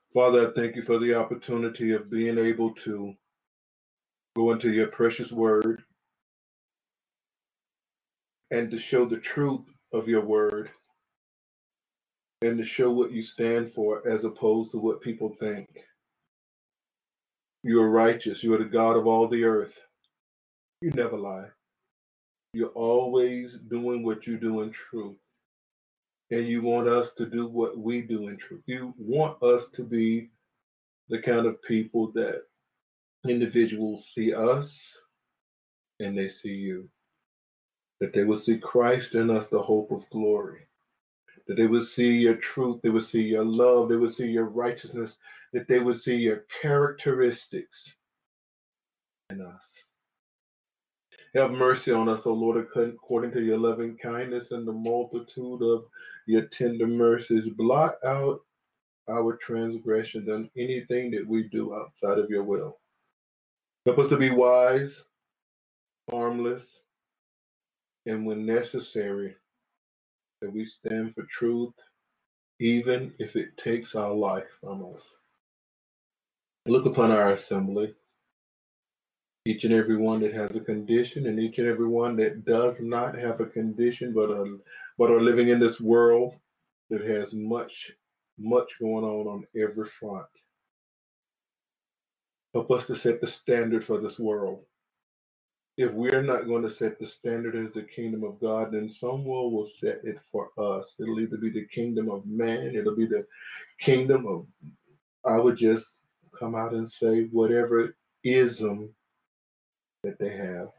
Father, I thank you for the opportunity of being able to go into your precious word and to show the truth of your word and to show what you stand for as opposed to what people think. You are righteous. You are the God of all the earth. You never lie. You're always doing what you do in truth. And you want us to do what we do in truth. You want us to be the kind of people that individuals see us and they see you. That they will see Christ in us, the hope of glory. That they would see your truth, they would see your love, they would see your righteousness, that they would see your characteristics in us. Have mercy on us, O Lord, according to your loving kindness and the multitude of your tender mercies. Blot out our transgressions and anything that we do outside of your will. Help us to be wise, harmless, and when necessary, that we stand for truth, even if it takes our life from us. Look upon our assembly, each and every one that has a condition, and each and every one that does not have a condition, but are living in this world that has much going on every front. Help us to set the standard for this world. If we're not going to set the standard as the kingdom of God, then someone will set it for us. It'll either be the kingdom of man, it'll be the kingdom of, I would just come out and say, whatever ism that they have.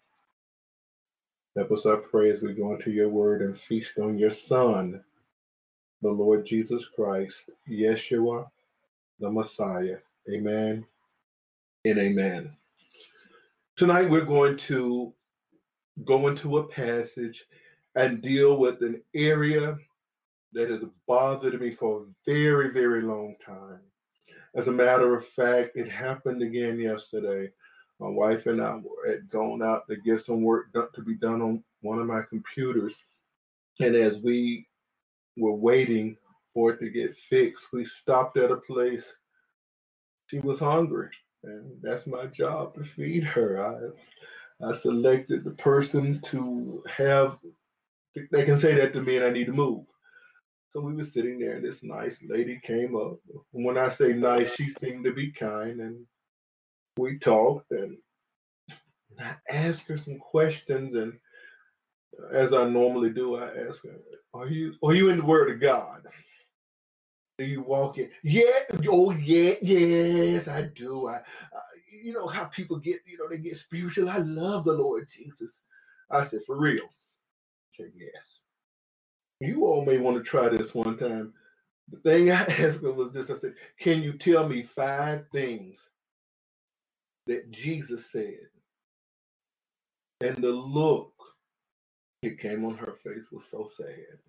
Help us, I pray, as we go into your word and feast on your Son, the Lord Jesus Christ, Yeshua, the Messiah. Amen and amen. Tonight we're going to go into a passage and deal with an area that has bothered me for a very, very long time. As a matter of fact, it happened again yesterday. My wife and I had gone out to get some work to be done on one of my computers. And as we were waiting for it to get fixed, we stopped at a place. She was hungry, and that's my job to feed her. I selected the person to have, they can say that to me and I need to move. So we were sitting there and this nice lady came up. When I say nice, she seemed to be kind, and we talked and I asked her some questions, and as I normally do, I ask her, are you in the Word of God? Do you walk in? Yeah, oh yeah, yes, I do. You know how people get, they get spiritual. I love the Lord Jesus. I said, for real? She said, yes. You all may want to try this one time. The thing I asked her was this. I said, can you tell me 5 things that Jesus said? And the look it came on her face was so sad.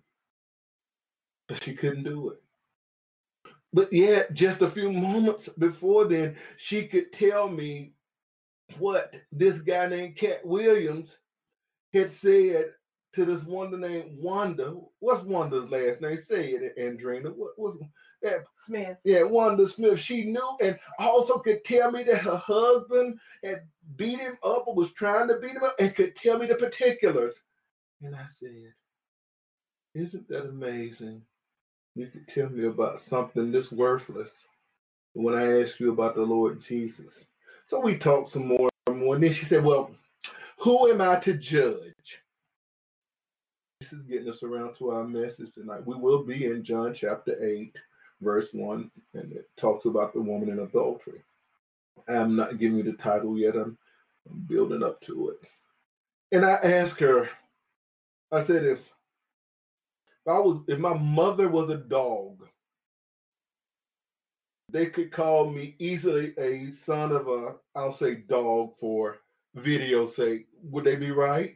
But she couldn't do it. But yet, just a few moments before then, she could tell me what this guy named Cat Williams had said to this woman named Wanda. What's Wanda's last name? Say it, Andrina. What was that? Smith. Yeah, Wanda Smith. She knew and also could tell me that her husband had beat him up or was trying to beat him up and could tell me the particulars. And I said, isn't that amazing? You could tell me about something this worthless when I asked you about the Lord Jesus. So we talked some more and more. And then she said, well, who am I to judge? This is getting us around to our message tonight. We will be in John chapter 8, verse 1, and it talks about the woman in adultery. I'm not giving you the title yet. I'm building up to it. And I asked her, I said, if my mother was a dog, they could call me easily a son of a, I'll say dog for video's sake. Would they be right?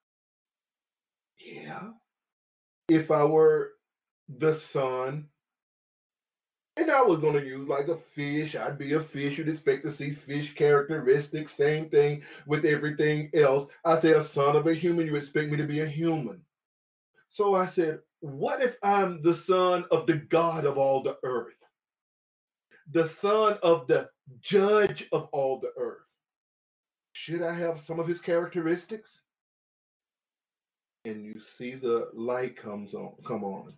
Yeah. If I were the son, and I was going to use like a fish, I'd be a fish. You'd expect to see fish characteristics, same thing with everything else. I say a son of a human, you expect me to be a human. So I said, what if I'm the son of the God of all the earth? the son of the judge of all the earth. Should I have some of his characteristics? And you see the light come on.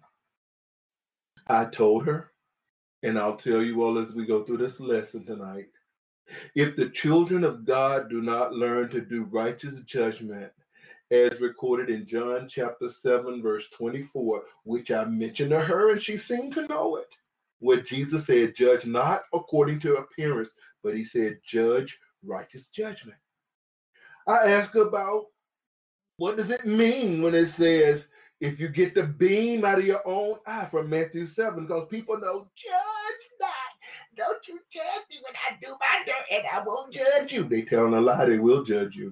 I told her, and I'll tell you all as we go through this lesson tonight, if the children of God do not learn to do righteous judgment, as recorded in John chapter 7, verse 24, which I mentioned to her and she seemed to know it, where Jesus said, judge not according to appearance, but he said, judge righteous judgment. I asked about what does it mean when it says, if you get the beam out of your own eye from Matthew 7, because people know, judge not. Don't you judge me when I do my dirt, and I won't judge you. They telling a lie, they will judge you.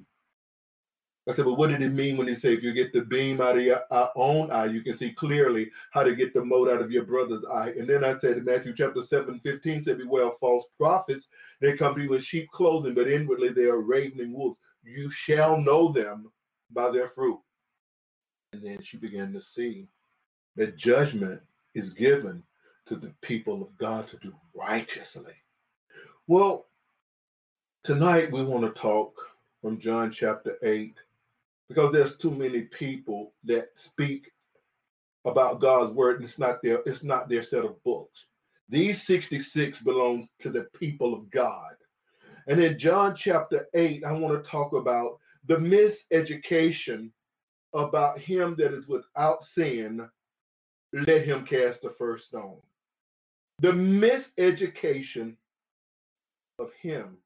I said, but what did it mean when he said, if you get the beam out of your own eye, you can see clearly how to get the mote out of your brother's eye. And then I said in Matthew chapter 7:15, said, beware of false prophets. They come to you in sheep clothing, but inwardly they are ravening wolves. You shall know them by their fruit. And then she began to see that judgment is given to the people of God to do righteously. Well, tonight we want to talk from John chapter 8, because there's too many people that speak about God's word and it's not their set of books. These 66 belong to the people of God. And in John chapter 8, I want to talk about the miseducation about him that is without sin. Let him cast the first stone. The miseducation of him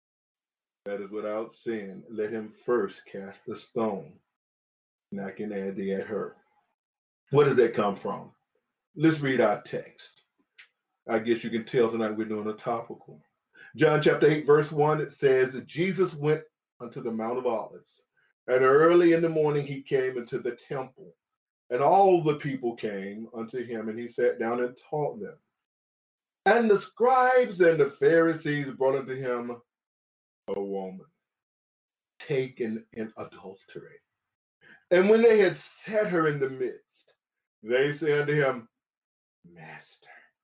that is without sin, let him first cast the stone. And I can add the at her. Where does that come from? Let's read our text. I guess you can tell tonight we're doing a topical. John chapter 8, verse 1, it says that Jesus went unto the Mount of Olives, and early in the morning he came into the temple, and all the people came unto him, and he sat down and taught them. And the scribes and the Pharisees brought unto him a woman taken in adultery. And when they had set her in the midst, they said unto him, Master,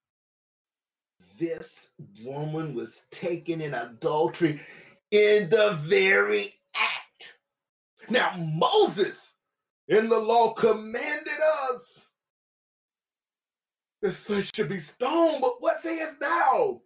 this woman was taken in adultery in the very act. Now Moses in the law commanded us that such should be stoned, but what sayest thou?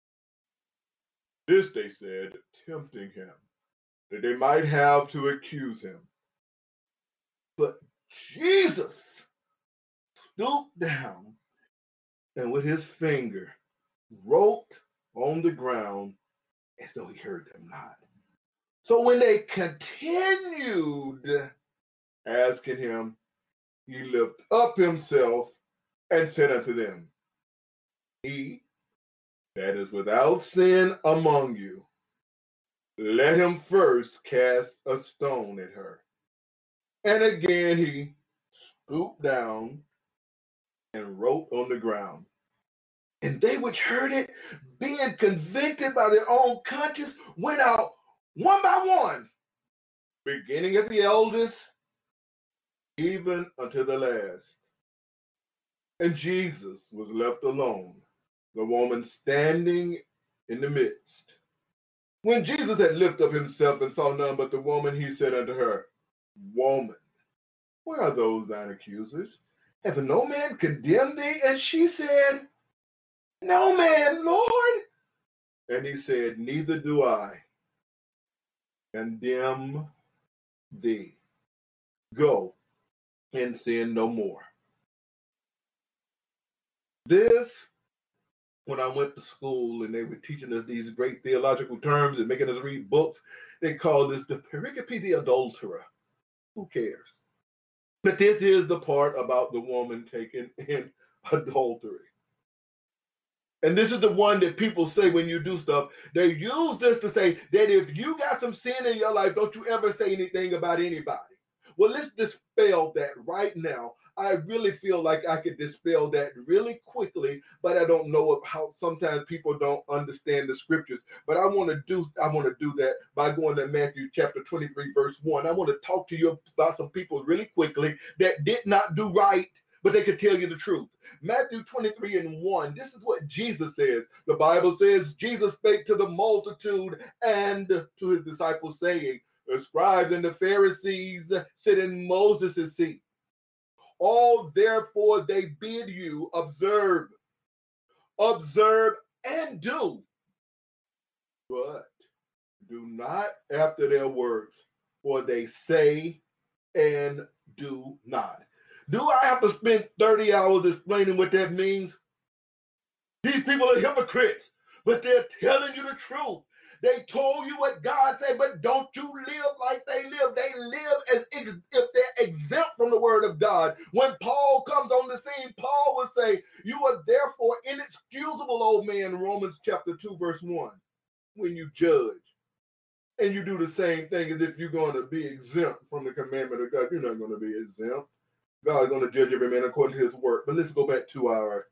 This they said, tempting him, that they might have to accuse him. But Jesus stooped down and with his finger wrote on the ground as though he heard them not. So when they continued asking him, he lifted up himself and said unto them, he that is without sin among you, let him first cast a stone at her. And again he stooped down and wrote on the ground. And they which heard it, being convicted by their own conscience, went out one by one, beginning at the eldest, even unto the last. And Jesus was left alone, the woman standing in the midst. When Jesus had lifted up himself and saw none but the woman, he said unto her, Woman, where are those thine accusers? Hath no man condemned thee? And she said, No man, Lord. And he said, Neither do I condemn thee. Go and sin no more. This, when I went to school and they were teaching us these great theological terms and making us read books, they call this the pericope the adulterer. Who cares? But this is the part about the woman taken in adultery. And this is the one that people say when you do stuff, they use this to say that if you got some sin in your life, don't you ever say anything about anybody. Well, let's dispel that right now. I really feel like I could dispel that really quickly, but I don't know how sometimes people don't understand the scriptures. But I want to do that by going to Matthew chapter 23, verse 1. I want to talk to you about some people really quickly that did not do right, but they could tell you the truth. Matthew 23:1, this is what Jesus says. The Bible says, Jesus spake to the multitude and to his disciples, saying, the scribes and the Pharisees sit in Moses' seat. All therefore they bid you observe and do, but do not after their works, for they say and do not. Do I have to spend 30 hours explaining what that means? These people are hypocrites, but they're telling you the truth. They told you what God said, but don't you live like they live. They live as if they're exempt from the word of God. When Paul comes on the scene, Paul will say, you are therefore inexcusable, old man, Romans chapter 2, verse 1, when you judge. And you do the same thing as if you're going to be exempt from the commandment of God. You're not going to be exempt. God is going to judge every man according to his work. But let's go back to our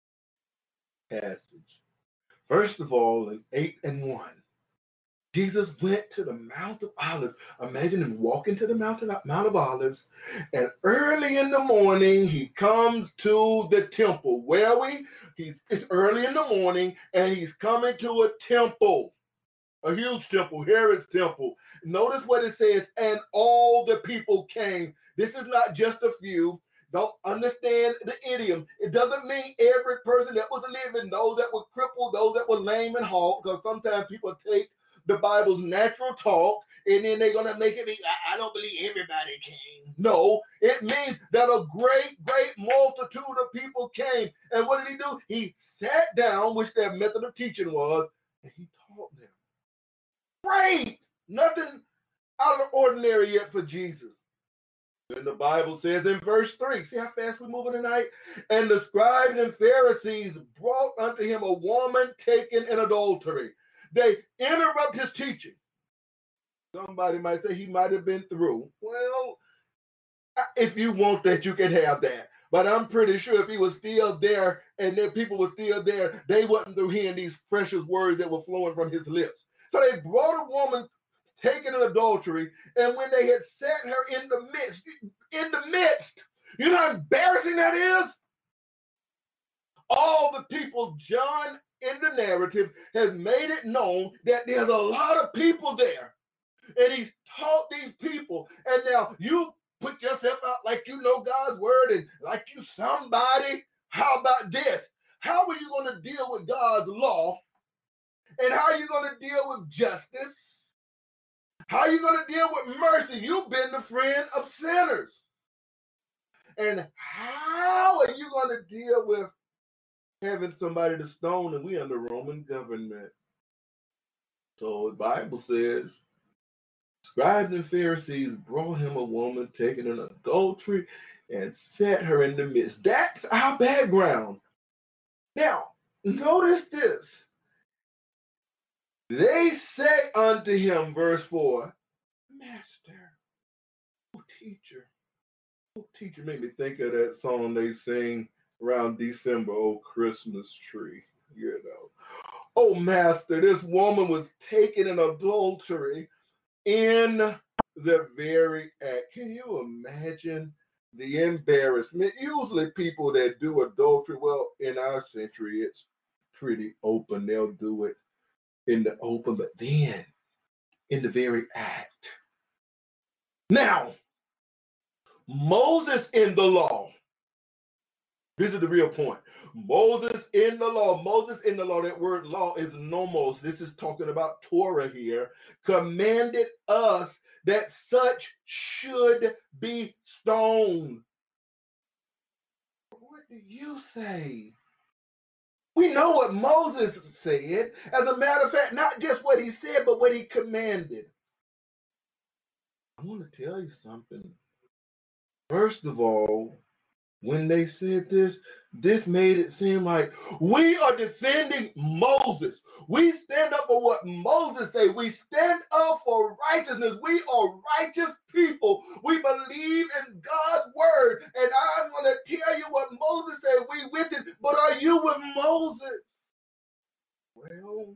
passage. First of all, in 8:1, Jesus went to the Mount of Olives. Imagine him walking to the Mount of Olives, and early in the morning, he comes to the temple. Where are we? It's early in the morning, and he's coming to a temple, a huge temple, Herod's temple. Notice what it says, and all the people came. This is not just a few. Don't understand the idiom. It doesn't mean every person that was living, those that were crippled, those that were lame and halt, because sometimes people take the Bible's natural talk and then they're going to make it be, I don't believe everybody came. No, it means that a great, great multitude of people came. And what did he do? He sat down, which their method of teaching was, and he taught them. Great! Nothing out of the ordinary yet for Jesus. And the Bible says in verse 3, see how fast we're moving tonight? And the scribes and Pharisees brought unto him a woman taken in adultery. They interrupt his teaching. Somebody might say he might have been through. Well, if you want that, you can have that. But I'm pretty sure if he was still there and the people were still there, they wasn't through hearing these precious words that were flowing from his lips. So they brought a woman taken in adultery, and when they had set her in the midst, you know how embarrassing that is? All the people, John in the narrative has made it known that there's a lot of people there, and he's taught these people, and now you put yourself out like you know God's word and like you somebody. How about this? How are you going to deal with God's law, and how are you going to deal with justice? How are you going to deal with mercy? You've been the friend of sinners. And how are you going to deal with having somebody to stone, and we under Roman government? So the Bible says, scribes and Pharisees brought him a woman taken in adultery and set her in the midst. That's our background. Now, notice this. They say unto him, verse 4, Master, teacher. Teacher made me think of that song they sing around December, oh Christmas tree, you know. Oh Master, this woman was taken in adultery in the very act. Can you imagine the embarrassment? Usually people that do adultery, well, in our century, it's pretty open. They'll do it in the open, but then in the very act. Now, Moses in the law. This is the real point. Moses in the law, that word law is nomos. This is talking about Torah here. Commanded us that such should be stoned. What do you say? We know what Moses said. As a matter of fact, not just what he said, but what he commanded. I want to tell you something. First of all, when they said this made it seem like we are defending Moses. We stand up for what Moses said. We stand up for righteousness. We are righteous people. We believe in God's word. And I'm going to tell you what Moses said. We with it. But are you with Moses? Well,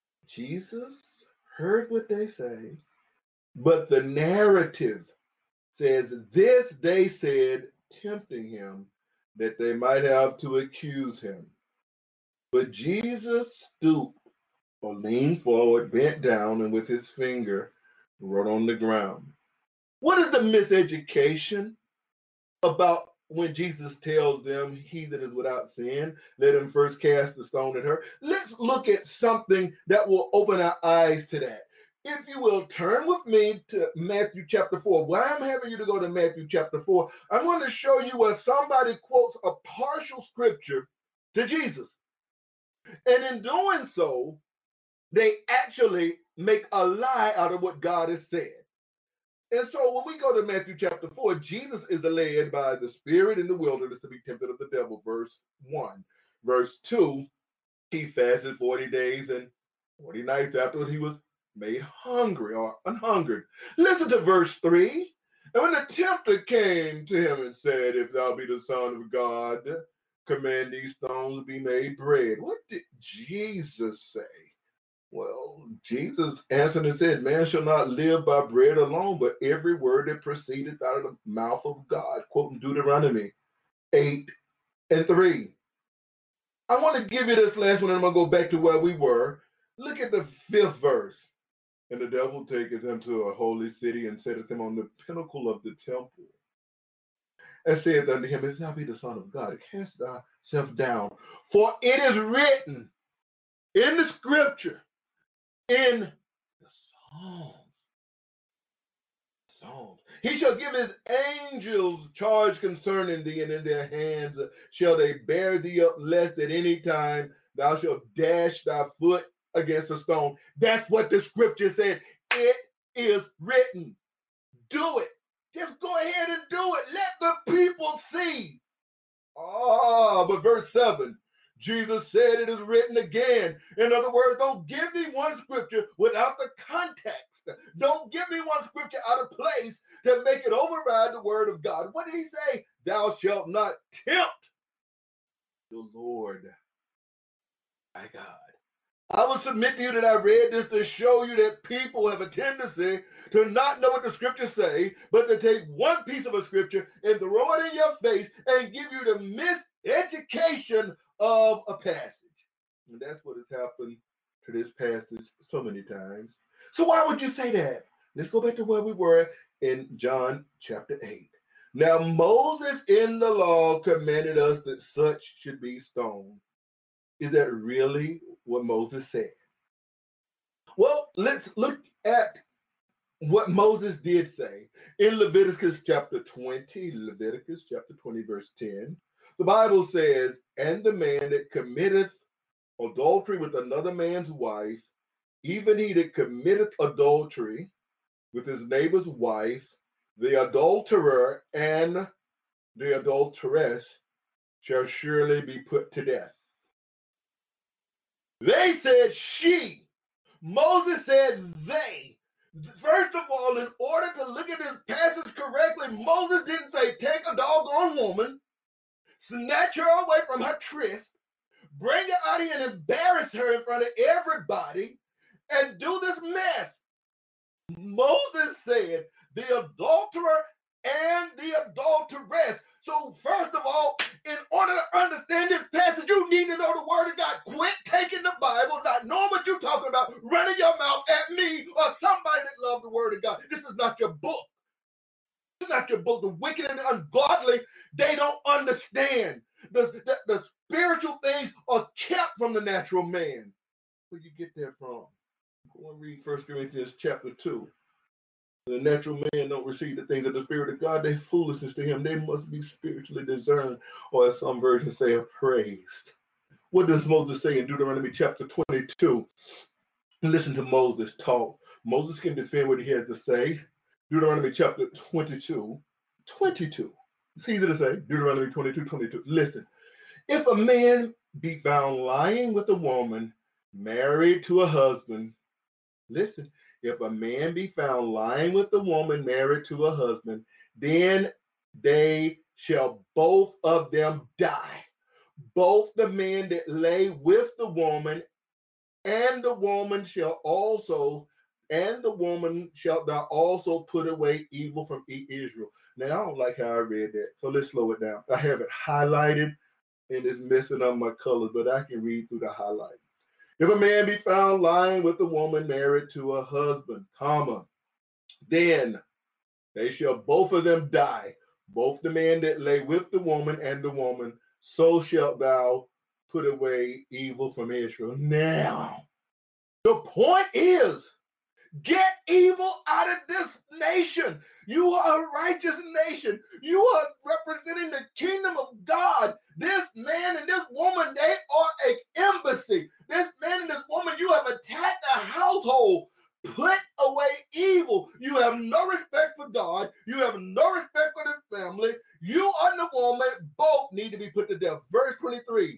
Jesus heard what they say, but the narrative says, this they said, tempting him, that they might have to accuse him. But Jesus stooped or leaned forward, bent down, and with his finger wrote on the ground. What is the miseducation about when Jesus tells them, he that is without sin, let him first cast the stone at her? Let's look at something that will open our eyes to that. If you will turn with me to Matthew chapter 4. Why I'm having you to go to Matthew chapter 4, I'm going to show you where somebody quotes a partial scripture to Jesus. And in doing so, they actually make a lie out of what God has said. And so when we go to Matthew chapter 4, Jesus is led by the Spirit in the wilderness to be tempted of the devil, verse 1. Verse 2, he fasted 40 days and 40 nights afterwards he was made hungry or unhungered. Listen to verse 3. And when the tempter came to him and said, if thou be the Son of God, command these stones to be made bread. What did Jesus say? Well, Jesus answered and said, man shall not live by bread alone, but every word that proceedeth out of the mouth of God, quoting Deuteronomy 8:3. I want to give you this last one, and I'm going to go back to where we were. Look at the 5th verse. And the devil taketh him to a holy city and setteth him on the pinnacle of the temple. And saith unto him, if thou be the Son of God, cast thyself down. For it is written in the scripture, in the Psalms. He shall give his angels charge concerning thee, and in their hands shall they bear thee up, lest at any time thou shalt dash thy foot against a stone. That's what the scripture said. It is written. Do it. Just go ahead and do it. Let the people see. But verse 7. Jesus said it is written again. In other words, don't give me one scripture without the context. Don't give me one scripture out of place to make it override the word of God. What did he say? Thou shalt not tempt the Lord thy God. I will submit to you that I read this to show you that people have a tendency to not know what the scriptures say, but to take one piece of a scripture and throw it in your face and give you the miseducation of a passage. And that's what has happened to this passage so many times. So why would you say that? Let's go back to where we were in John chapter 8. Now Moses in the law commanded us that such should be stoned. Is that really what Moses said? Well, let's look at what Moses did say in Leviticus chapter 20. Leviticus chapter 20, verse 10. The Bible says, and the man that committeth adultery with another man's wife, even he that committeth adultery with his neighbor's wife, the adulterer and the adulteress shall surely be put to death. They said she. Moses said they. First of all, in order to look at this passage correctly, Moses didn't say take a doggone woman, snatch her away from her tryst, bring her out here and embarrass her in front of everybody, and do this mess. Moses said the adulterer and the adulteress. So first of all, in order to understand this passage, you need to know the word of God. Quit taking the Bible, not knowing what you're talking about, running your mouth at me or somebody that loves the word of God. This is not your book. This is not your book. The wicked and the ungodly, they don't understand. The spiritual things are kept from the natural man. Where you get that from? Go and read 1 Corinthians chapter 2. The natural man don't receive the things of the Spirit of God. They foolishness to him. They must be spiritually discerned, or as some versions say, appraised. What does Moses say in Deuteronomy chapter 22? Listen to Moses talk. Moses can defend what he has to say. Deuteronomy chapter 22. It's easy to say. Deuteronomy 22. Listen. If a man be found lying with a woman married to a husband, listen. If a man be found lying with a woman married to a husband, then they shall both of them die. Both the man that lay with the woman and the woman shall also and the woman shalt thou also put away evil from Israel. Now, I don't like how I read that, so let's slow it down. I have it highlighted and it's messing up my colors, but I can read through the highlight. If a man be found lying with a woman married to a husband, comma, then they shall both of them die, both the man that lay with the woman and the woman. So shalt thou put away evil from Israel. Now, the point is, get evil out of this nation. You are a righteous nation. You are representing the kingdom of God. This man and this woman, they are an embassy. This man and this woman, you have attacked a household. Put away evil. You have no respect for God. You have no respect for this family. You and the woman both need to be put to death. Verse 23.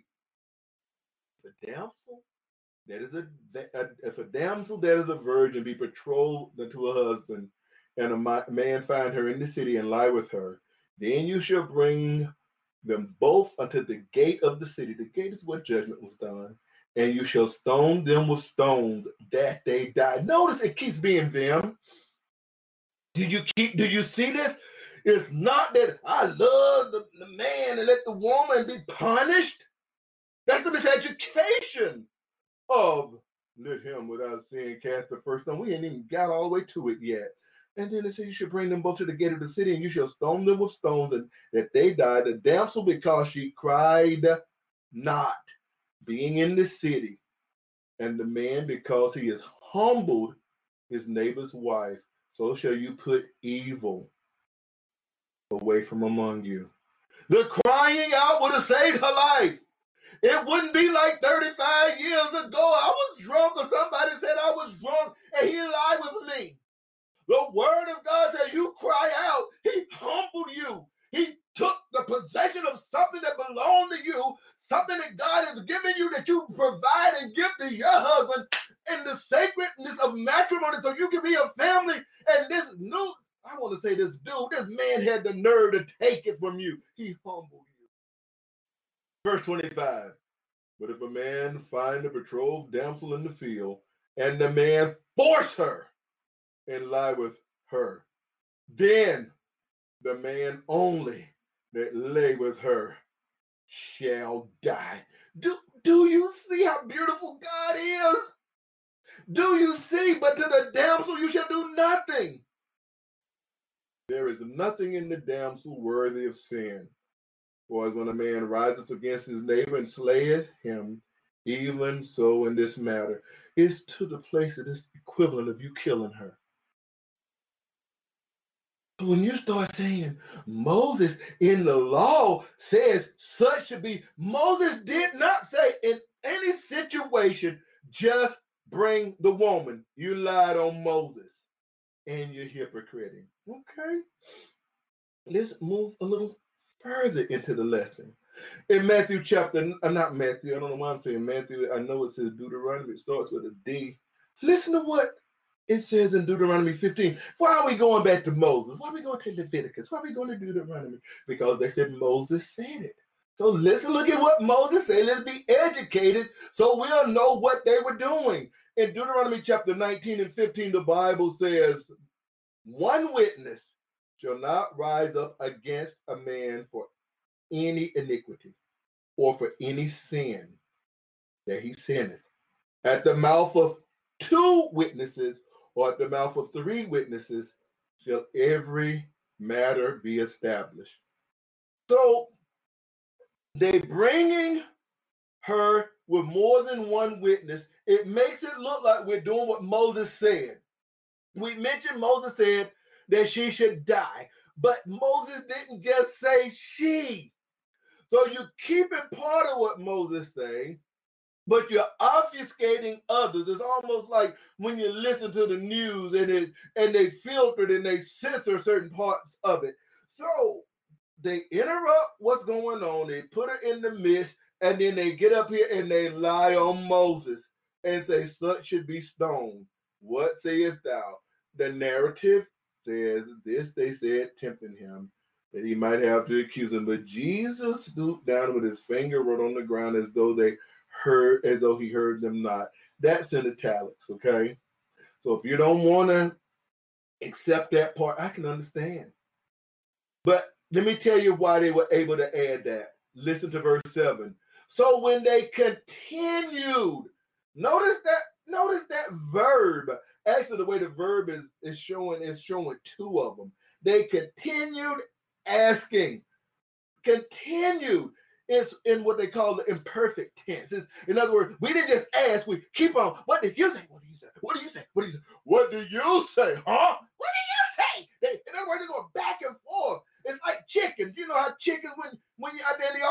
The damsel that is if a damsel that is a virgin be betrothed unto a husband, and a man find her in the city and lie with her, then you shall bring them both unto the gate of the city. The gate is where judgment was done. And you shall stone them with stones that they die. Notice it keeps being them. Do you see this? It's not that I love the man and let the woman be punished. That's the miseducation of let him without sin cast the first stone. We ain't even got all the way to it yet. And then it says you should bring them both to the gate of the city, and you shall stone them with stones, and that they die. The damsel, because she cried not, being in the city, and the man, because he has humbled his neighbor's wife. So shall you put evil away from among you. The crying out would have saved her life. It wouldn't be like 35 years ago. I was drunk, or somebody said I was drunk, and he lied with me. The word of God said, you cry out. He humbled you. He took the possession of something that belonged to you, something that God has given you that you provide and give to your husband in the sacredness of matrimony so you can be a family. And this new, I want to say this dude, this man had the nerve to take it from you. He humbled you. Verse 25. But if a man find a betrothed damsel in the field, and the man force her and lie with her, then the man only that lay with her shall die. Do you see how beautiful God is? Do you see? But to the damsel you shall do nothing. There is nothing in the damsel worthy of sin. For as when a man riseth against his neighbor and slayeth him, even so in this matter. It's to the place that is equivalent of you killing her. So when you start saying Moses in the law says such should be, Moses did not say in any situation, just bring the woman. You lied on Moses and you're hypocrite. Okay, let's move a little further into the lesson. In Matthew chapter, not Matthew, I don't know why I'm saying Matthew. I know it says Deuteronomy. It starts with a D. Listen to what it says in Deuteronomy 15. Why are we going back to Moses? Why are we going to Leviticus? Why are we going to Deuteronomy? Because they said Moses said it. So let's look at what Moses said. Let's be educated so we'll know what they were doing. In Deuteronomy chapter 19 and 15, the Bible says, one witness shall not rise up against a man for any iniquity or for any sin that he sinneth. At the mouth of two witnesses or at the mouth of three witnesses shall every matter be established. So they bringing her with more than one witness. It makes it look like we're doing what Moses said. We mentioned Moses said that she should die, but Moses didn't just say she. So you're keeping part of what Moses say, but you're obfuscating others. It's almost like when you listen to the news and they filter it and they censor certain parts of it. So they interrupt what's going on, they put her in the midst, and then they get up here and they lie on Moses and say, such should be stoned. What sayest thou? The narrative says this, they said, tempting him, that he might have to accuse him. But Jesus stooped down with his finger, wrote on the ground as though he heard them not. That's in italics, okay? So if you don't want to accept that part, I can understand. But let me tell you why they were able to add that. Listen to verse 7. So when they continued, notice that verb. Actually, the way the verb is showing two of them. They continued asking. Continued. It's in what they call the imperfect tense. In other words, we didn't just ask, we keep on. What did you say? What do you say? What do you say? What do you say? What do you say? Huh? What do you say? In other words, they're going back and forth. It's like chickens. You know how chickens, when you're out there, they go,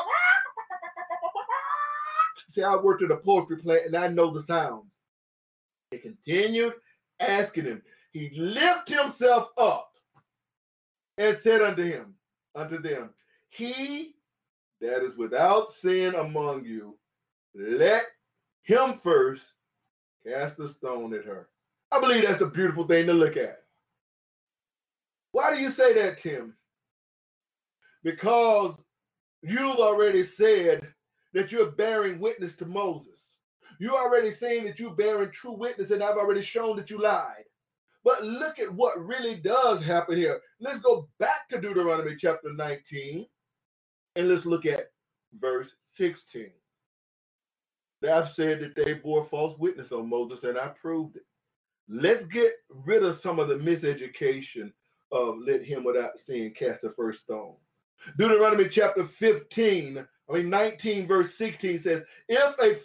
see, I worked at a poultry plant and I know the sound. They continued asking him. He lifted himself up and said unto them, he that is without sin among you, let him first cast a stone at her. I believe that's a beautiful thing to look at. Why do you say that, Tim? Because you've already said that you're bearing witness to Moses. You already saying that you're bearing true witness, and I've already shown that you lied. But look at what really does happen here. Let's go back to Deuteronomy chapter 19, and let's look at verse 16. I've said that they bore false witness on Moses, and I proved it. Let's get rid of some of the miseducation of let him without sin cast the first stone. Deuteronomy chapter 19 verse 16 says, if a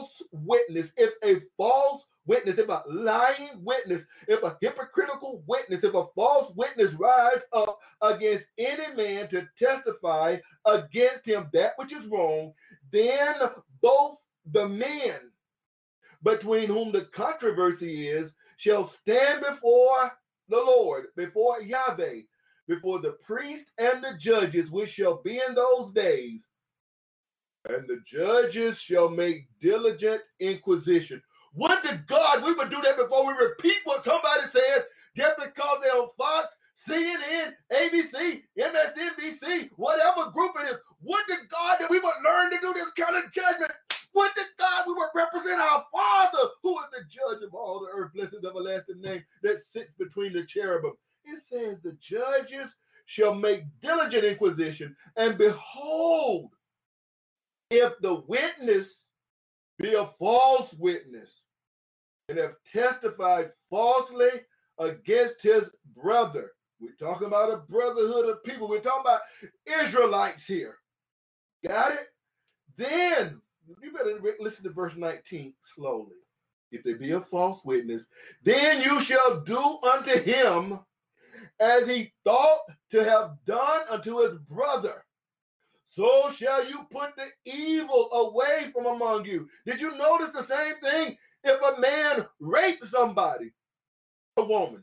lying witness, if a hypocritical witness, if a false witness rise up against any man to testify against him that which is wrong, then both the men between whom the controversy is shall stand before the Lord, before Yahweh, before the priest and the judges, which shall be in those days. And the judges shall make diligent inquisition. Would to God we would do that before we repeat what somebody says, just because they're on Fox, CNN, ABC, MSNBC, whatever group it is. Would to God that we would learn to do this kind of judgment. Would to God we would represent our Father, who is the judge of all the earth, blessed everlasting name, that sits between the cherubim. It says the judges shall make diligent inquisition, and behold, if the witness be a false witness, and have testified falsely against his brother. We're talking about a brotherhood of people. We're talking about Israelites here. Got it? Then, you better listen to verse 19 slowly. If there be a false witness, then you shall do unto him as he thought to have done unto his brother. So shall you put the evil away from among you. Did you notice the same thing? If a man raped somebody, a woman,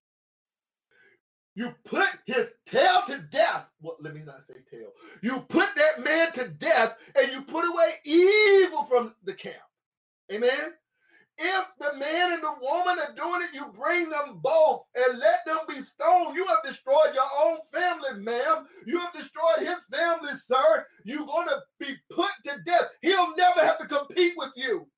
you put his tail to death. Well, let me not say tail. You put that man to death and you put away evil from the camp. Amen? If the man and the woman are doing it, you bring them both and let them be stoned. You have destroyed your own family, ma'am. You have destroyed his family, sir. You're going to be put to death. He'll never have to compete with you.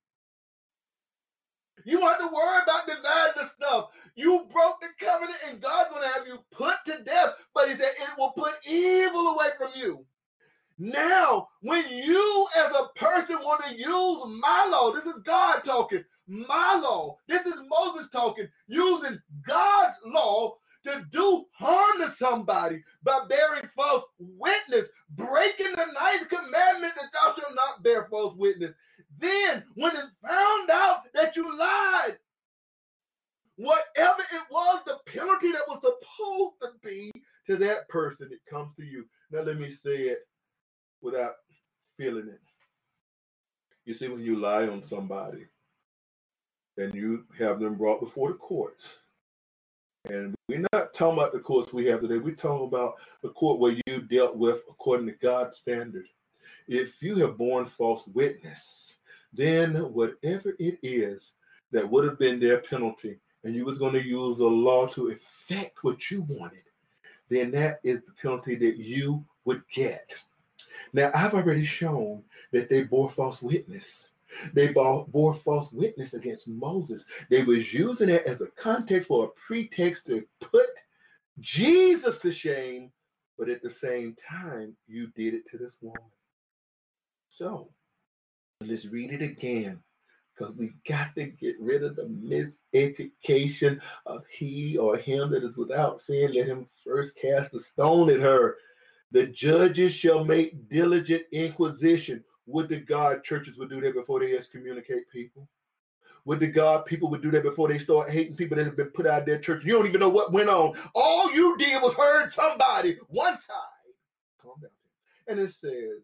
You don't have to worry about dividing the stuff. You broke the covenant and God's going to have you put to death. But he said it will put evil away from you. Now, when you as a person want to use my law, this is God talking, my law, this is Moses talking, using God's law to do harm to somebody by bearing false witness, breaking the ninth commandment that thou shalt not bear false witness. Then, when it's found out that you lied, whatever it was, the penalty that was supposed to be to that person, it comes to you. Now, let me say it without feeling it. You see, when you lie on somebody and you have them brought before the courts, and we're not talking about the courts we have today, we're talking about the court where you dealt with according to God's standard. If you have borne false witness, then whatever it is that would have been their penalty, and you was going to use the law to effect what you wanted, then that is the penalty that you would get. Now, I've already shown that they bore false witness. They bore false witness against Moses. They was using it as a context for a pretext to put Jesus to shame, but at the same time, you did it to this woman. So let's read it again, because we got to get rid of the miseducation of he or him that is without sin. Let him first cast a stone at her. The judges shall make diligent inquisition. Would to God churches would do that before they excommunicate people? Would to God people would do that before they start hating people that have been put out of their church? You don't even know what went on. All you did was heard somebody, one side. Calm down. And it says,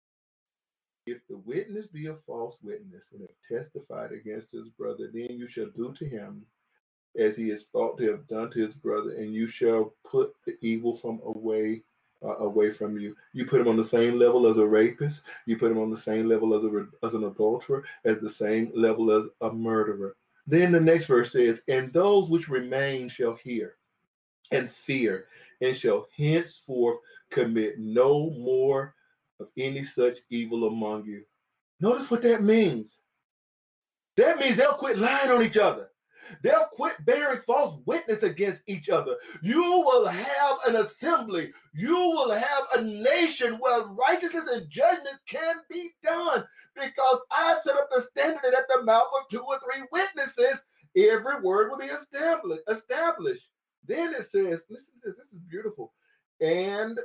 if the witness be a false witness and have testified against his brother, then you shall do to him as he is thought to have done to his brother, and you shall put the evil from away from you. You put him on the same level as a rapist. You put him on the same level as an adulterer, as the same level as a murderer. Then the next verse says, and those which remain shall hear and fear, and shall henceforth commit no more of any such evil among you. Notice what that means. That means they'll quit lying on each other. They'll quit bearing false witness against each other. You will have an assembly. You will have a nation where righteousness and judgment can be done, because I've set up the standard that at the mouth of 2 or 3 witnesses, every word will be established. Then it says, listen to this, this is beautiful. And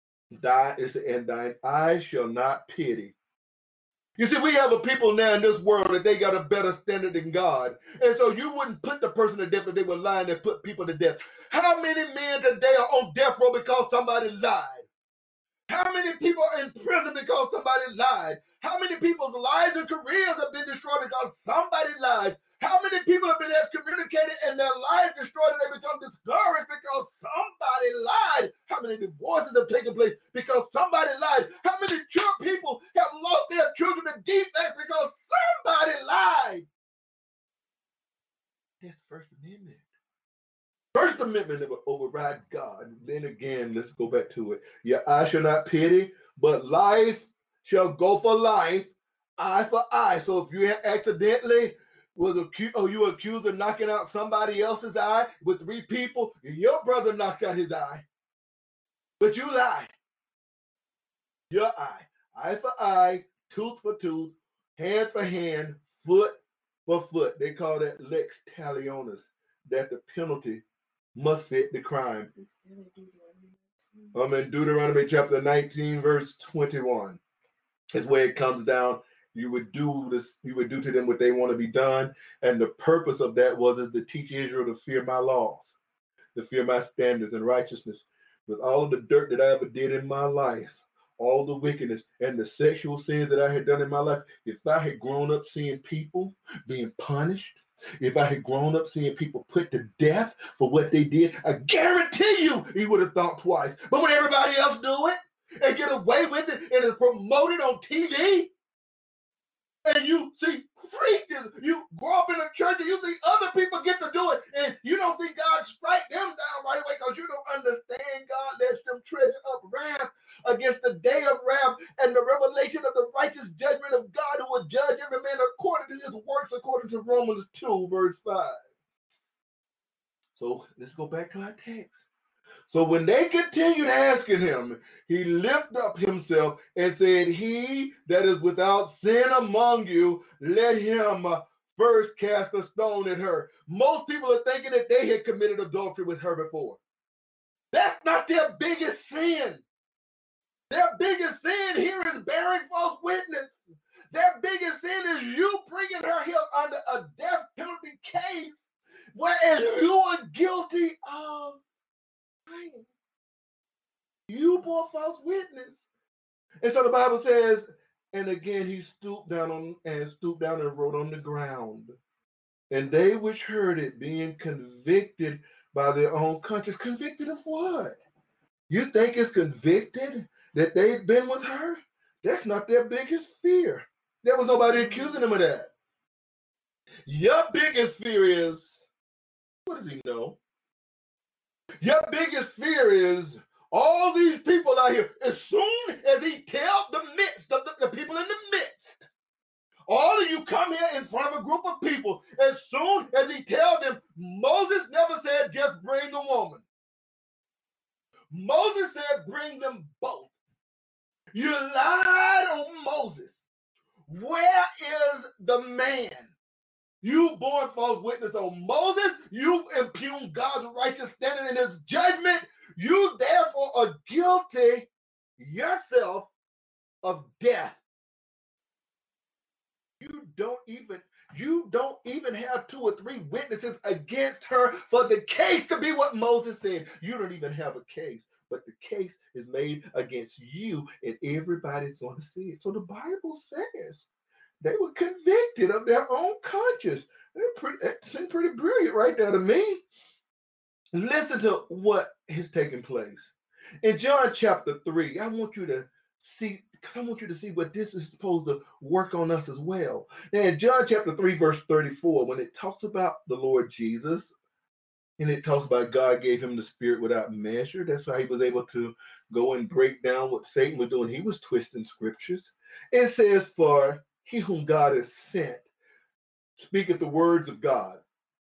thine eye shall not pity. You see, we have a people now in this world that they got a better standard than God. And so you wouldn't put the person to death if they were lying and put people to death. How many men today are on death row because somebody lied? How many people are in prison because somebody lied? How many people's lives and careers have been destroyed because somebody lied? How many people have been excommunicated and their lives destroyed and they become discouraged because somebody lied? How many divorces have taken place because somebody lied? How many people have lost their children to defects because somebody lied? That's First Amendment. First Amendment that would override God. Then again, let's go back to it. Your eye shall not pity, but life shall go for life, eye for eye. So if you accidentally you accused of knocking out somebody else's eye with 3 people, your brother knocked out his eye, but you lied. Your eye for eye, tooth for tooth, hand for hand, foot for foot. They call that lex talionis, that the penalty must fit the crime. In Deuteronomy chapter 19, verse 21. Is where it comes down. You would do to them what they want to be done. And the purpose of that is to teach Israel to fear my laws, to fear my standards and righteousness. With all of the dirt that I ever did in my life, all the wickedness and the sexual sins that I had done in my life, if I had grown up seeing people being punished, if I had grown up seeing people put to death for what they did, I guarantee you he would have thought twice. But when everybody else do it and get away with it and it's promoted on TV, and you see preachers, you grow up in a church and you see other people get to do it, and you don't see God strike them down right away because you don't understand God lets them treasure up wrath against the day of wrath and the revelation of the righteous judgment of God, who will judge every man according to his works, according to Romans 2, verse 5. So let's go back to our text. So when they continued asking him, he lifted up himself and said, he that is without sin among you, let him first cast a stone at her. Most people are thinking that they had committed adultery with her before. That's not their biggest sin. Their biggest sin here is bearing false witness. Their biggest sin is you bringing her here under a death penalty case, whereas you are guilty of lying. You bore false witness. And so the Bible says, and again he stooped down and wrote on the ground. And they which heard it, being convicted by their own conscience. Convicted of what? You think it's convicted that they've been with her? That's not their biggest fear. There was nobody accusing them of that. Your biggest fear is, what does he know? Your biggest fear is all these people out here. As soon as he tells the midst of the people in the midst, All of you come here in front of a group of people. As soon as he tells them, Moses never said just bring a woman. Moses said bring them both. You lied on Moses. Where is the man? You born false witness on Moses. You impugn God's righteous standing in his judgment. You therefore are guilty yourself of death. You don't even have 2 or 3 witnesses against her for the case to be what Moses said. You don't even have a case, but the case is made against you, and everybody's going to see it. So the Bible says they were convicted of their own conscience. It seems pretty brilliant right there to me. Listen to what is taking place. In John chapter 3, I want you to see, because I want you to see what this is supposed to work on us as well. Now, in John chapter 3, verse 34, when it talks about the Lord Jesus, and it talks about God gave him the Spirit without measure. That's how he was able to go and break down what Satan was doing. He was twisting scriptures. It says, for he whom God has sent speaketh the words of God.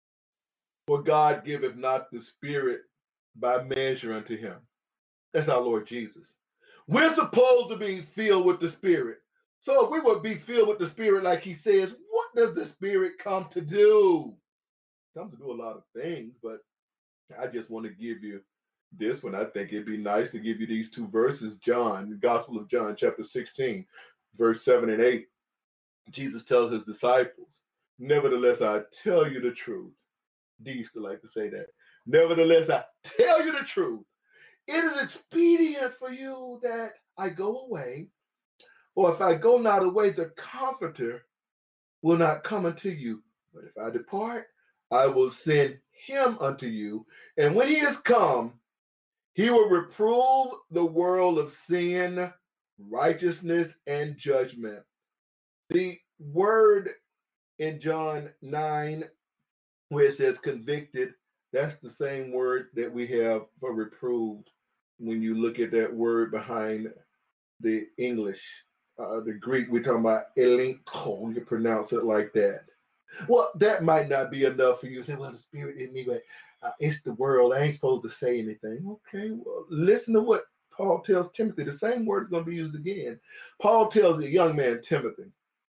For God giveth not the Spirit by measure unto him. That's our Lord Jesus. We're supposed to be filled with the Spirit. So if we would be filled with the Spirit like he says, what does the Spirit come to do? It comes to do a lot of things, but I just want to give you this one. I think it'd be nice to give you these 2 verses. John, the Gospel of John, chapter 16, verse 7 and 8. Jesus tells his disciples, nevertheless, I tell you the truth. D used to like to say that. Nevertheless, I tell you the truth. It is expedient for you that I go away, or if I go not away, the Comforter will not come unto you. But if I depart, I will send him unto you. And when he is come, he will reprove the world of sin, righteousness, and judgment. The word in John 9, where it says convicted, that's the same word that we have for reproved. When you look at that word behind the English, the Greek, we're talking about elinko. You pronounce it like that. Well, that might not be enough for you to say, well, the Spirit in me, but it's the world. I ain't supposed to say anything. Okay, well, listen to what Paul tells Timothy. The same word is going to be used again. Paul tells the young man, Timothy,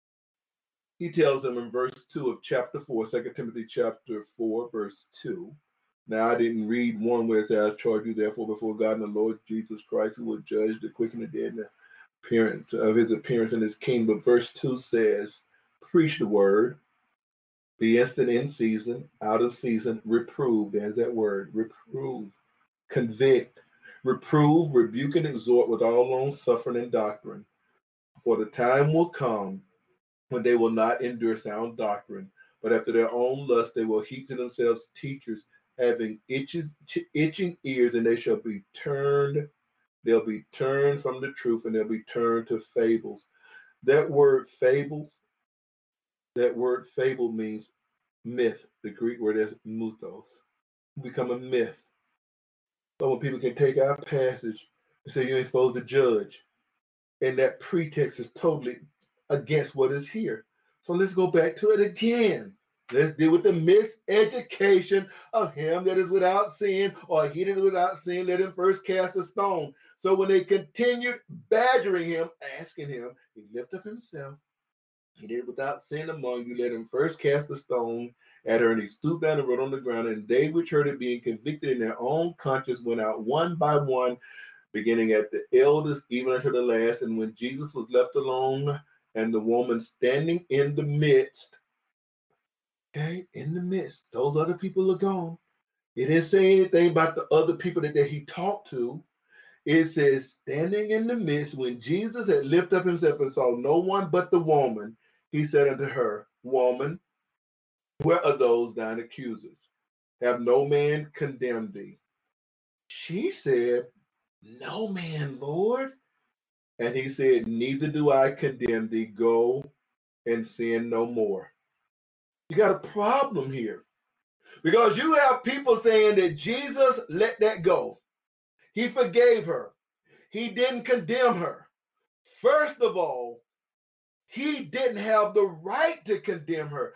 he tells him in verse 2 of chapter 4, 2 Timothy chapter 4, verse 2. Now, I didn't read one where it says, I charge you therefore before God and the Lord Jesus Christ, who will judge the quick and the dead, and the appearance of his appearance in his kingdom. But verse 2 says, preach the word, be instant in season, out of season, reprove. There's that word, reprove, convict, reprove, rebuke, and exhort with all long suffering and doctrine. For the time will come when they will not endure sound doctrine, but after their own lust they will heap to themselves teachers having itching ears, and they shall be turned. They'll be turned from the truth, and they'll be turned to fables. That word fable means myth. The Greek word is mythos. Become a myth. So when people can take our passage and say you ain't supposed to judge, and that pretext is totally against what is here. So let's go back to it again. Let's deal with the miseducation of him that is without sin, or he that is without sin, let him first cast a stone. So when they continued badgering him, asking him, he lifted up himself. He did without sin among you, let him first cast a stone at her, and he stooped down and wrote on the ground. And they which heard it, being convicted in their own conscience, went out one by one, beginning at the eldest, even unto the last. And when Jesus was left alone, and the woman standing in the midst, okay, in the midst, those other people are gone. It didn't say anything about the other people that he talked to. It says, standing in the midst, when Jesus had lifted up himself and saw no one but the woman, he said unto her, Woman, where are those thine accusers? Have no man condemned thee? She said, No man, Lord. And he said, Neither do I condemn thee. Go and sin no more. You got a problem here, because you have people saying that Jesus let that go. He forgave her. He didn't condemn her. First of all, he didn't have the right to condemn her.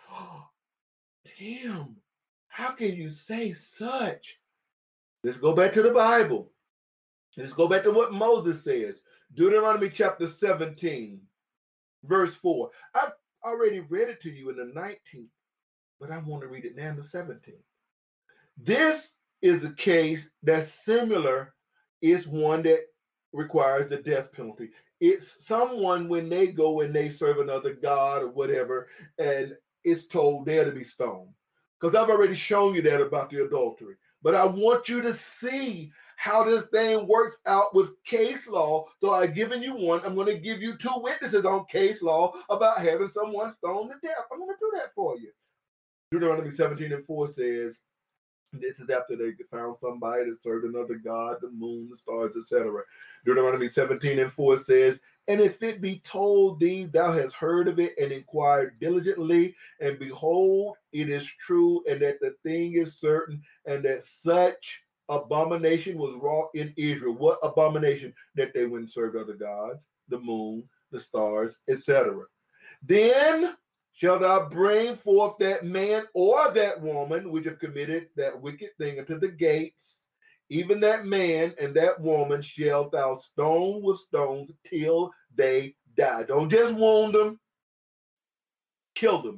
Tim, how can you say such? Let's go back to the Bible. Let's go back to what Moses says. Deuteronomy chapter 17, verse 4. I've already read it to you in the 19th, but I want to read it now in the 17th. This is a case that's similar. It's one that requires the death penalty. It's someone when they go and they serve another god or whatever, and it's told they're to be stoned. Because I've already shown you that about the adultery. But I want you to see how this thing works out with case law. So I've given you one. I'm going to give you two witnesses on case law about having someone stoned to death. I'm going to do that for you. Deuteronomy 17:4 says, this is after they found somebody that served another god, the moon, the stars, etc. Deuteronomy 17:4 says, and if it be told thee, thou hast heard of it and inquired diligently, and behold, it is true, and that the thing is certain, and that such abomination was wrought in Israel. What abomination? That they went and served other gods, the moon, the stars, etc. Then shall thou bring forth that man or that woman which have committed that wicked thing unto the gates. Even that man and that woman shalt thou stone with stones till they die. Don't just wound them, kill them.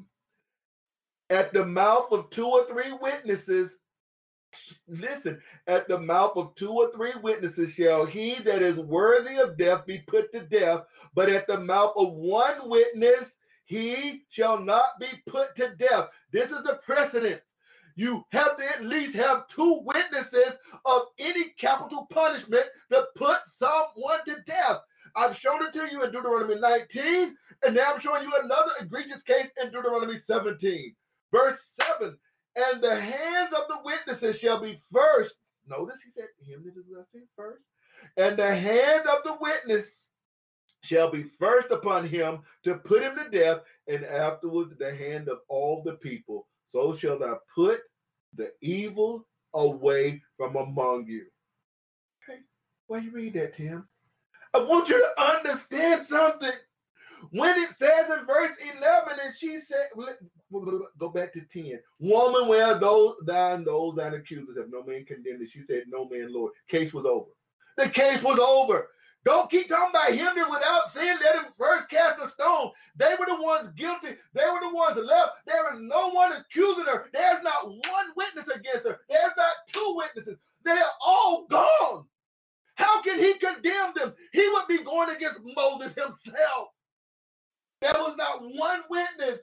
At the mouth of 2 or 3 witnesses, listen, at the mouth of 2 or 3 witnesses shall he that is worthy of death be put to death, but at the mouth of 1 witness he shall not be put to death. This is the precedence. You have to at least have 2 witnesses of any capital punishment to put someone to death. I've shown it to you in Deuteronomy 19, and now I'm showing you another egregious case in Deuteronomy 17. Verse 7, and the hands of the witnesses shall be first. Notice he said him that is listening first. And the hands of the witness shall be first upon him to put him to death, and afterwards the hand of all the people. So shall thou put the evil away from among you. Okay, why you read that, Tim? I want you to understand something. When it says in verse 11, and she said, go back to 10. Woman, where those thine accusers have no man condemned it. She said, no man, Lord. Case was over. The case was over. Don't keep talking about him that without sin, let him first cast a stone. They were the ones guilty. They were the ones left. There is no one accusing her. There's not one witness against her. There's not 2 witnesses. They're all gone. How can he condemn them? He would be going against Moses himself. There was not one witness.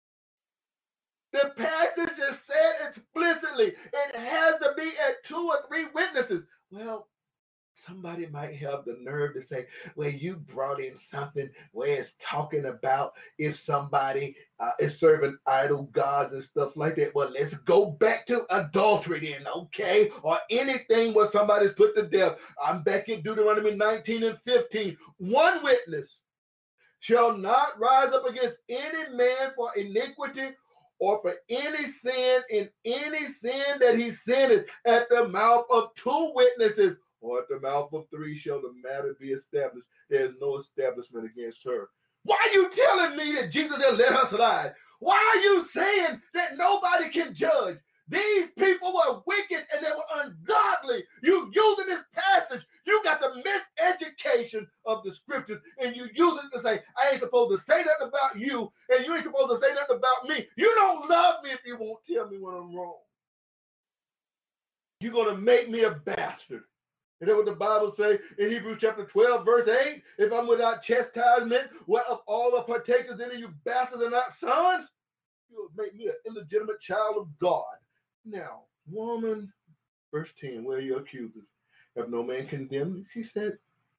The passage is said explicitly. It has to be at 2 or 3 witnesses. Well, somebody might have the nerve to say, well, you brought in something where it's talking about if somebody is serving idol gods and stuff like that. Well, let's go back to adultery then, okay? Or anything where somebody's put to death. I'm back in Deuteronomy 19:15. 1 witness shall not rise up against any man for iniquity or for any sin in any sin that he sinneth. At the mouth of 2 witnesses or at the mouth of 3 shall the matter be established. There is no establishment against her. Why are you telling me that Jesus has let her slide? Why are you saying that nobody can judge? These people were wicked and they were ungodly. You using this passage, you got the miseducation of the scriptures, and you use it to say, I ain't supposed to say nothing about you, and you ain't supposed to say nothing about me. You don't love me if you won't tell me when I'm wrong. You're going to make me a bastard. And that's what the Bible says in Hebrews chapter 12, verse 8. If I'm without chastisement, what of all the partakers in it, you bastards are not sons? You'll make me an illegitimate child of God. Now, woman, verse 10, where are your accusers? Have no man condemned you? She said,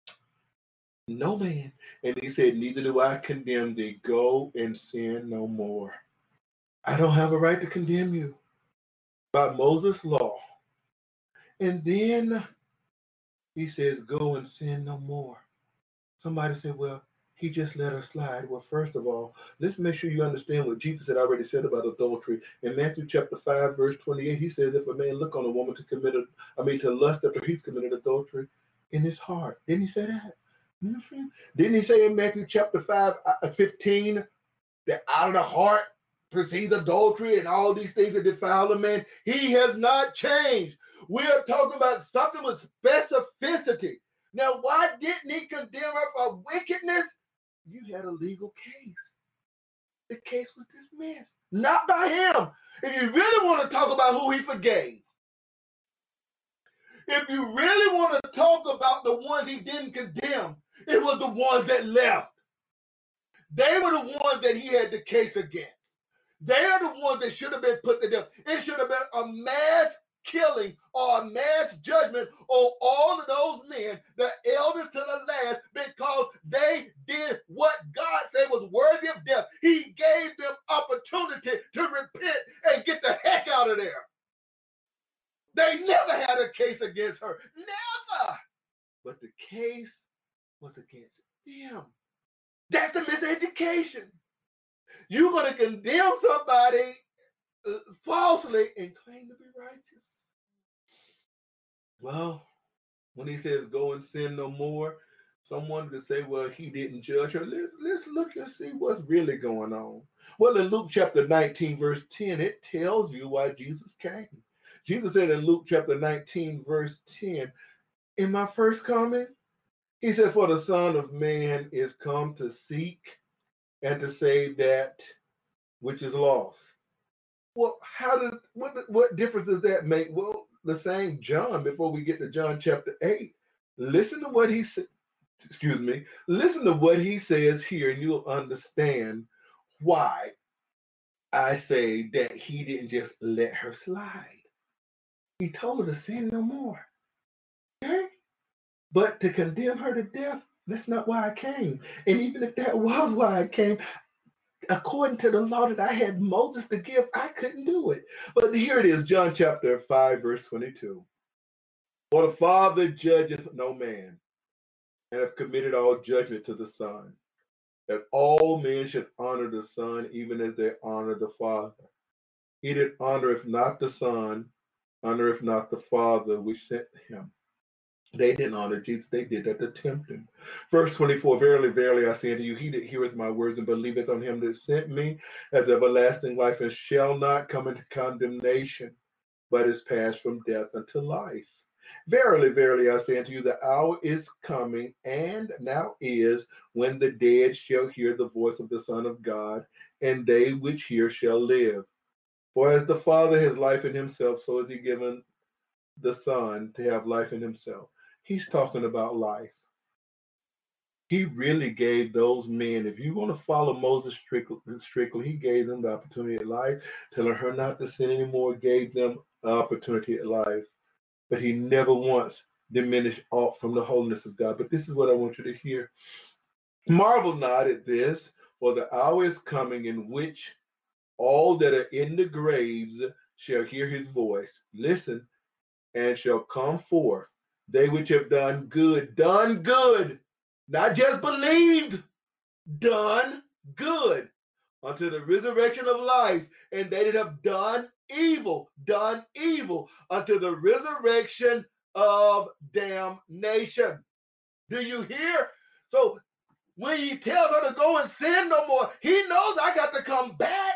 no man. And he said, neither do I condemn thee. Go and sin no more. I don't have a right to condemn you by Moses' law. And then he says, go and sin no more. Somebody said, well, he just let her slide. Well, first of all, let's make sure you understand what Jesus had already said about adultery. In Matthew chapter 5, verse 28, he says, if a man look on a woman to lust after he's committed adultery in his heart. Didn't he say that? Mhm. Didn't he say in Matthew chapter 5, 15, that out of the heart proceeds adultery and all these things that defile a man? He has not changed. We are talking about something with specificity. Now, why didn't he condemn her for wickedness? You had a legal case. The case was dismissed, not by him. If you really want to talk about who he forgave, if you really want to talk about the ones he didn't condemn, it was the ones that left. They were the ones that he had the case against. They are the ones that should have been put to death. It should have been a mass killing or a mass judgment on all of those men, the elders to the last, because they did what God said was worthy of death. He gave them opportunity to repent and get the heck out of there. They never had a case against her. Never. But the case was against them. That's the miseducation. You're going to condemn somebody falsely and claim to be righteous. Well, when he says go and sin no more, someone could say, well, he didn't judge her. Let's look and see what's really going on. Well, in Luke chapter 19, verse 10, it tells you why Jesus came. Jesus said in Luke chapter 19, verse 10, in my first comment, he said, for the Son of Man is come to seek and to save that which is lost. Well, what difference does that make? Well, the same John, before we get to John chapter 8, listen to what he said. Excuse me. Listen to what he says here, and you'll understand why I say that he didn't just let her slide. He told her to sin no more. Okay? But to condemn her to death, that's not why I came. And even if that was why I came, according to the law that I had Moses to give, I couldn't do it. But here it is, John chapter 5, verse 22. For the Father judgeth no man, and hath committed all judgment to the Son, that all men should honor the Son, even as they honor the Father. He that honoreth not the Son, honoreth not the Father which sent him. They didn't honor Jesus, they did that to tempt him. Verse 24, verily, verily, I say unto you, he that heareth my words and believeth on him that sent me has everlasting life, and shall not come into condemnation, but is passed from death unto life. Verily, verily, I say unto you, the hour is coming, and now is, when the dead shall hear the voice of the Son of God, and they which hear shall live. For as the Father has life in himself, so has he given the Son to have life in himself. He's talking about life. He really gave those men, if you want to follow Moses strictly, he gave them the opportunity at life, telling her not to sin anymore, gave them the opportunity at life. But he never once diminished aught from the holiness of God. But this is what I want you to hear. Marvel not at this, for the hour is coming in which all that are in the graves shall hear his voice. Listen, and shall come forth, they which have done good, not just believed, done good, unto the resurrection of life, and they that have done evil, unto the resurrection of damnation. Do you hear? So when he tells her to go and sin no more, he knows I got to come back.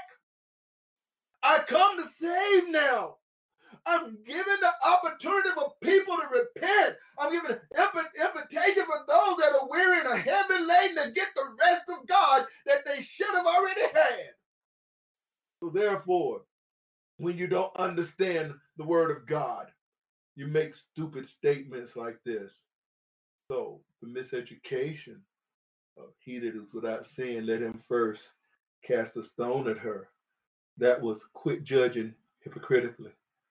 I come to save now. I'm giving the opportunity for people to repent. I'm giving an invitation for those that are weary and are heavy laden to get the rest of God that they should have already had. So therefore, when you don't understand the word of God, you make stupid statements like this. So the miseducation of he that is without sin, let him first cast a stone at her. That was quit judging hypocritically.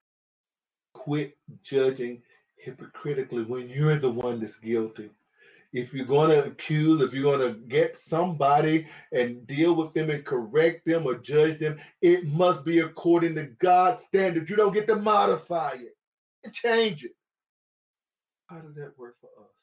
Quit judging hypocritically when you're the one that's guilty. If you're going to accuse, if you're going to get somebody and deal with them and correct them or judge them, it must be according to God's standard. You don't get to modify it and change it. How does that work for us?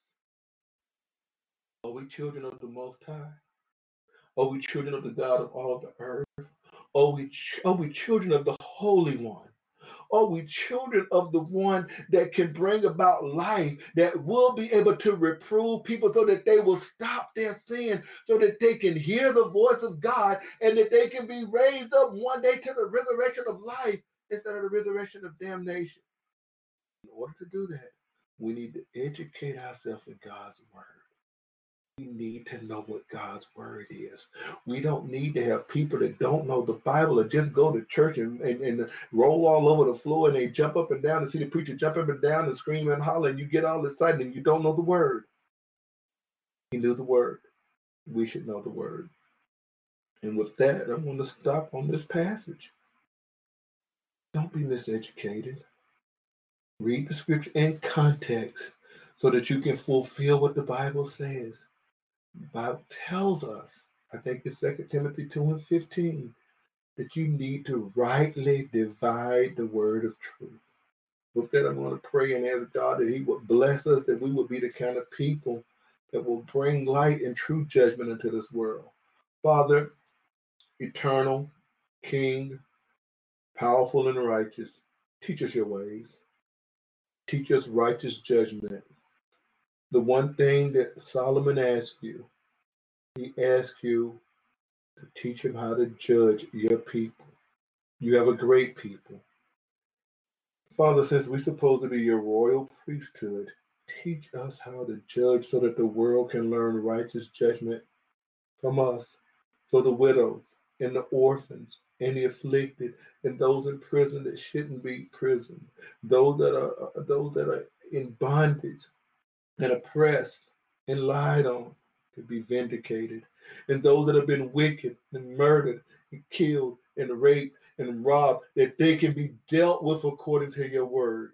Are we children of the Most High? Are we children of the God of all the earth? Are we children of the Holy One? Are we children of the one that can bring about life, that will be able to reprove people so that they will stop their sin, so that they can hear the voice of God, and that they can be raised up one day to the resurrection of life instead of the resurrection of damnation? In order to do that, we need to educate ourselves in God's word. We need to know what God's word is. We don't need to have people that don't know the Bible or just go to church and roll all over the floor and they jump up and down and see the preacher jump up and down and scream and holler and you get all excited and you don't know the word. He knew the word. We should know the word. And with that, I want to stop on this passage. Don't be miseducated. Read the scripture in context so that you can fulfill what the Bible says. The Bible tells us, I think it's 2 Timothy 2:15, that you need to rightly divide the word of truth. With that, I'm going to pray and ask God that He would bless us, that we would be the kind of people that will bring light and true judgment into this world. Father, eternal, King, powerful and righteous, teach us your ways. Teach us righteous judgment. The one thing that Solomon asked you, he asked you to teach him how to judge your people. You have a great people. Father, since we're supposed to be your royal priesthood, teach us how to judge so that the world can learn righteous judgment from us. So the widows and the orphans and the afflicted and those in prison that shouldn't be in prison, those that are in bondage and oppressed and lied on could be vindicated. And those that have been wicked and murdered and killed and raped and robbed, that they can be dealt with according to your word.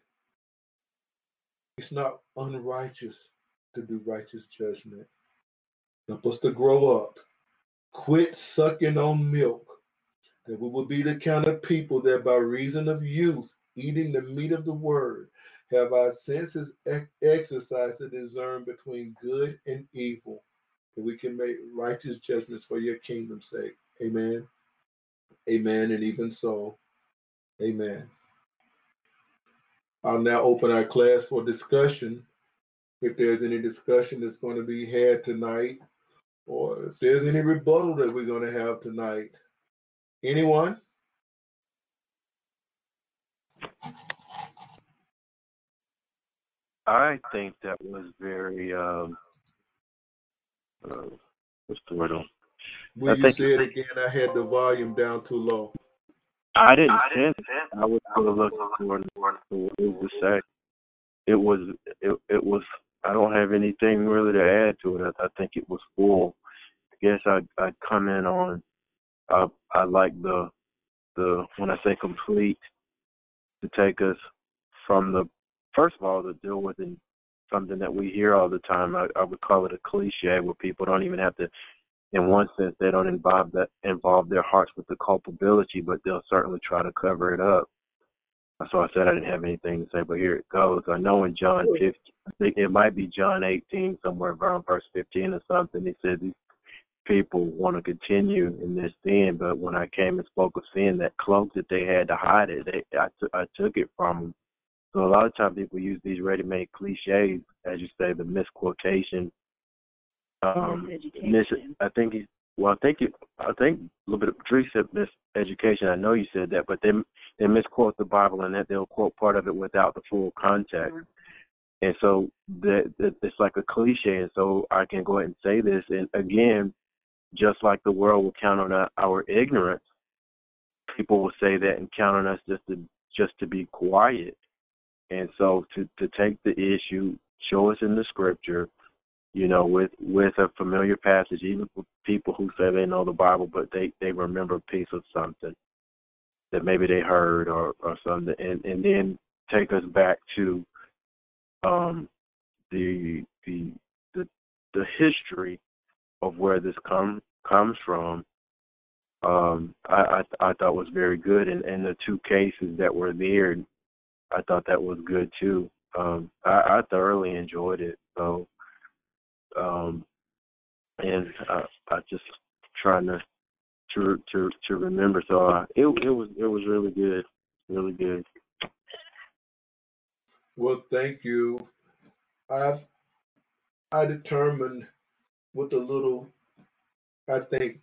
It's not unrighteous to do righteous judgment. Help us to grow up. Quit sucking on milk. That we will be the kind of people that by reason of use, eating the meat of the word, have our senses exercised to discern between good and evil, that we can make righteous judgments for your kingdom's sake. Amen. Amen. And even so, amen. I'll now open our class for discussion. If there's any discussion that's going to be had tonight, or if there's any rebuttal that we're going to have tonight. Anyone? I think that was very, what's the word on? Will you say it again? I had the volume down too low. I didn't sense it. I was still looking for what to say. It was, I don't have anything really to add to it. I think it was full. I guess I'd come in on, I like the, when I say complete, to take us from the, first of all, to deal with something that we hear all the time. I would call it a cliche where people don't even have to, in one sense, they don't involve their hearts with the culpability, but they'll certainly try to cover it up. So I said I didn't have anything to say, but here it goes. I know in John 15, I think it might be John 18, somewhere around verse 15 or something, he said these people want to continue in this sin, but when I came and spoke of sin, that cloak that they had to hide it, I took it from them. So a lot of times people use these ready-made cliches, as you say, the misquotation. I think a little bit of Drew said miseducation. I know you said that, but they misquote the Bible and that they'll quote part of it without the full context. And so it's like a cliche. And so I can go ahead and say this. And again, just like the world will count on our ignorance, people will say that and count on us just to be quiet. And so to take the issue, show us in the scripture, with a familiar passage, even for people who say they know the Bible, but they remember a piece of something that maybe they heard or something, and then take us back to the history of where this comes from. I thought was very good, and the two cases that were there, I thought that was good too. I thoroughly enjoyed it. So, and I just trying to remember. So it was really good, really good. Well, thank you. I've I determined with a little, I think,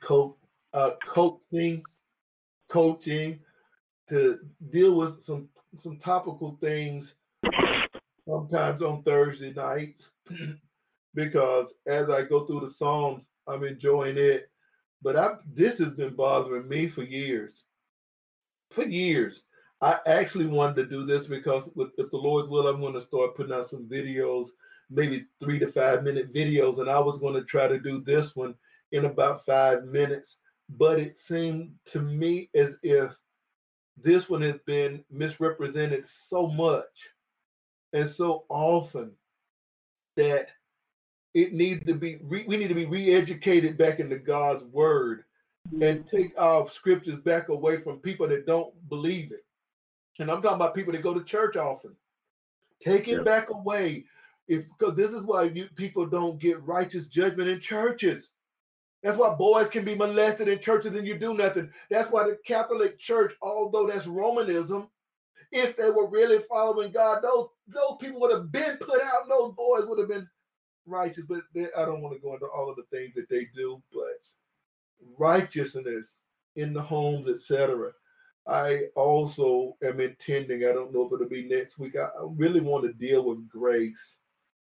coaching to deal with some topical things sometimes on Thursday nights because as I go through the Psalms, I'm enjoying it. But this has been bothering me for years. For years. I actually wanted to do this because, if the Lord's will, I'm going to start putting out some videos, maybe 3 to 5 minute videos, and I was going to try to do this one in about 5 minutes. But it seemed to me as if this one has been misrepresented so much and so often that it needs to be we need to be re-educated back into God's word and take our scriptures back away from people that don't believe it. And I'm talking about people that go to church often. Take it Yeah. back away. Because this is why people don't get righteous judgment in churches. That's why boys can be molested in churches and you do nothing. That's why the Catholic Church, although that's Romanism, if they were really following God, those people would have been put out, and those boys would have been righteous. But I don't want to go into all of the things that they do, but righteousness in the homes, etc. I also am intending, I don't know if it'll be next week, I really want to deal with grace.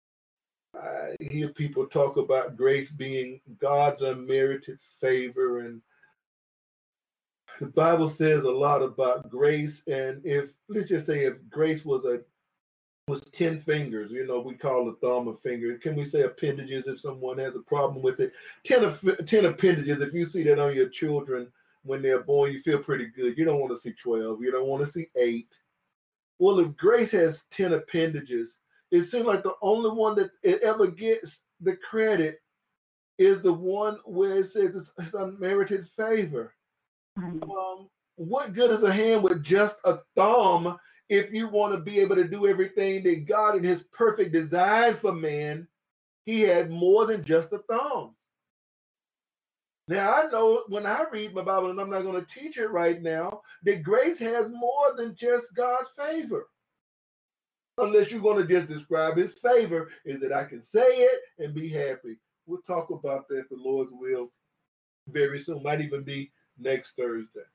I hear people talk about grace being God's unmerited favor, and the Bible says a lot about grace. And if, let's just say, if grace was 10 fingers, we call the thumb a finger. Can we say appendages if someone has a problem with it? 10 appendages, if you see that on your children when they're born, you feel pretty good. You don't want to see 12. You don't want to see 8. Well, if grace has 10 appendages, it seems like the only one that it ever gets the credit is the one where it says it's unmerited favor. What good is a hand with just a thumb if you want to be able to do everything that God in his perfect design for man, he had more than just a thumb. Now, I know when I read my Bible, and I'm not going to teach it right now, that grace has more than just God's favor. Unless you're going to just describe his favor, is that I can say it and be happy. We'll talk about that, the Lord's will, very soon. Might even be next Thursday.